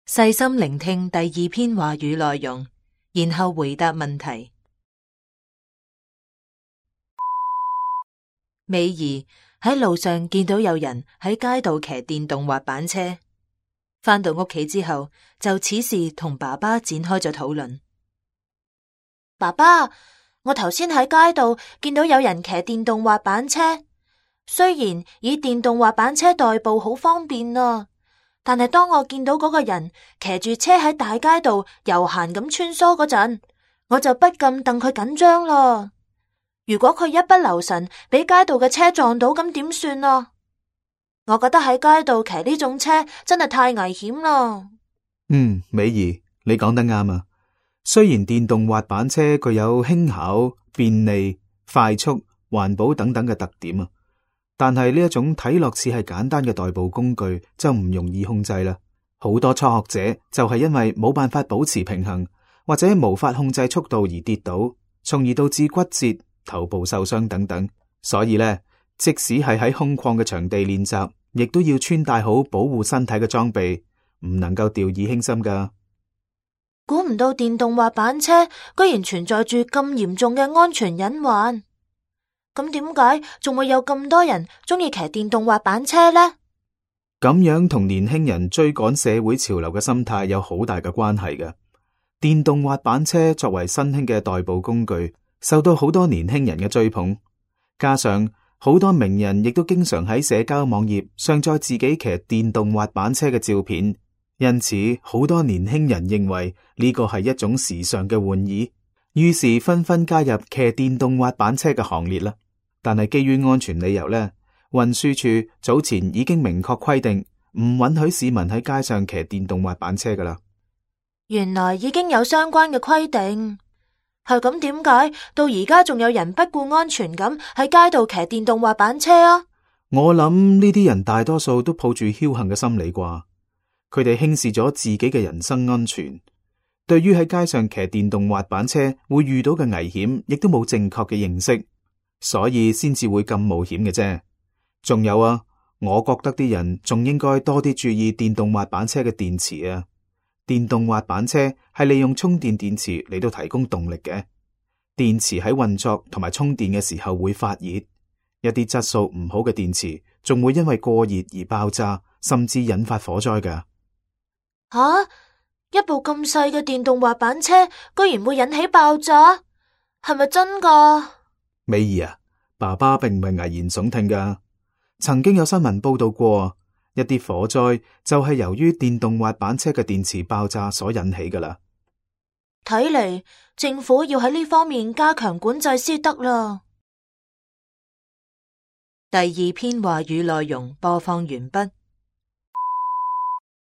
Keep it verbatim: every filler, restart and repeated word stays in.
細心聆聽第二篇話語內容，然後回答問題。美儀喺路上見到有人喺街度騎電動滑板車，返到屋企之後就此事同爸爸展開咗討論。 爸爸，我頭先喺街度見到有人騎電動滑板車，雖然以電動滑板車代步好方便啊，但係當我見到嗰個人騎住車喺大街度悠閒咁穿梭嗰陣，我就不禁戥佢緊張啦。如果佢一不留神俾街道嘅車撞到，咁點算啊？我覺得喺街度騎呢種車真係太危險啦。 嗯，美儀，你講得啱啊。雖然電動滑板車具有輕巧、便利、快速、環保等等嘅特點啊，但係呢一種睇落似係簡單嘅代步工具就唔容易控制啦。好多初學者就係因為冇辦法保持平衡，或者無法控制速度而跌倒，從而導致骨折、頭部受傷等等。所以呢，即使係喺空曠嘅場地練習，亦都要穿戴好保護身體嘅裝備，唔能夠掉以輕心噶。 估唔到電動滑板車居然存在住咁嚴重嘅安全隱患，咁點解仲會有咁多人中意騎電動滑板車呢？ 咁樣同年輕人追趕社會潮流嘅心態有好大嘅關係嘅。電動滑板車作為新興嘅代步工具，受到好多年輕人嘅追捧，加上好多名人亦都經常喺社交網頁上載自己騎電動滑板車嘅照片。因此，好多年輕人認為呢個係一種時尚嘅玩意，於是紛紛加入騎電動滑板車嘅行列啦。但係基於安全理由呢，運輸處早前已經明確規定唔允許市民喺街上騎電動滑板車噶啦。 原來已經有相關嘅規定，係咁點解到而家仲有人不顧安全咁喺街度騎電動滑板車啊？ 我諗呢啲人大多數都抱住僥倖嘅心理啩。佢哋輕視咗自己嘅人身安全，對於喺街上騎電動滑板車會遇到嘅危險，亦都冇正確嘅認識，所以先至會咁冒險嘅啫。仲有啊，我覺得啲人仲應該多啲注意電動滑板車嘅電池啊。電動滑板車係利用充電電池嚟到提供動力嘅，電池喺運作同埋充電嘅時候會發熱，一啲質素唔好嘅電池仲會因為過熱而爆炸，甚至引發火災㗎。 吓、啊！一部咁細嘅電動滑板車居然會引起爆炸，係咪真㗎？ 美儀啊，爸爸並唔係危言聳聽㗎。曾經有新聞報道過，一啲火災就係由於電動滑板車嘅電池爆炸所引起㗎啦。 睇嚟政府要喺呢方面加強管制先得啦。 第二篇話語內容播放完畢。